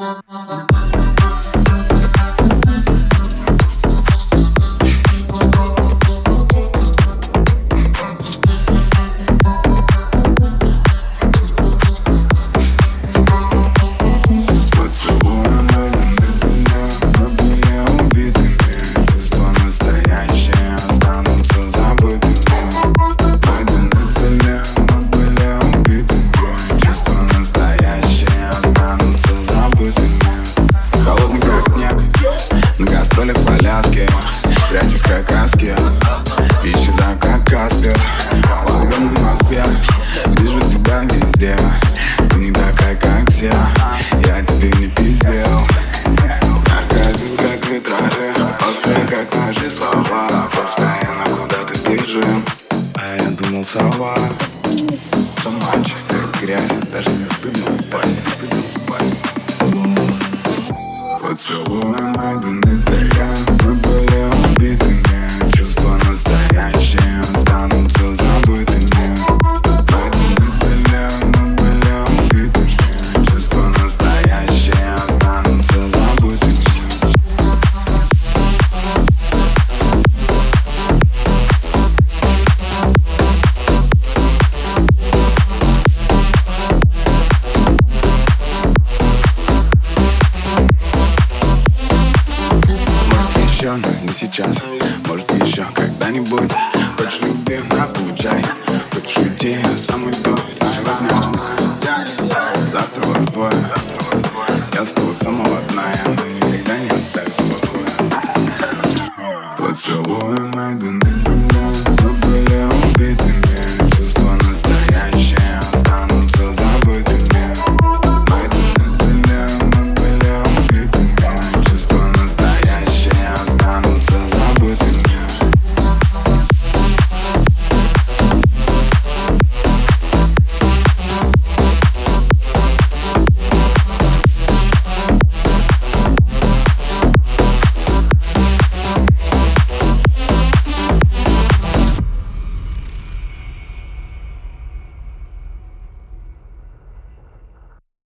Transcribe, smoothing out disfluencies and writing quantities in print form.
В Аляске, прячусь как каски, исчезаю как Каспер в огромной Москве. Вижу тебя везде, ты не такая, как все, я тебе не пиздел. Красив как витражи, острые как ножи слова, постоянно куда-то бежим, а я думал сова. Сама чистая грязь, даже не стыдно упасть. Поцелуем найдены тайга, мы были убитыми, чувства настоящие останутся забытыми. Найдены тайга, мы были убитыми, чувства настоящие останутся забытыми. Но не сейчас, может еще когда-нибудь. Хочешь люби, на получай. Хочешь уйти, я сам уйду. Сегодня одна, завтра вас двое.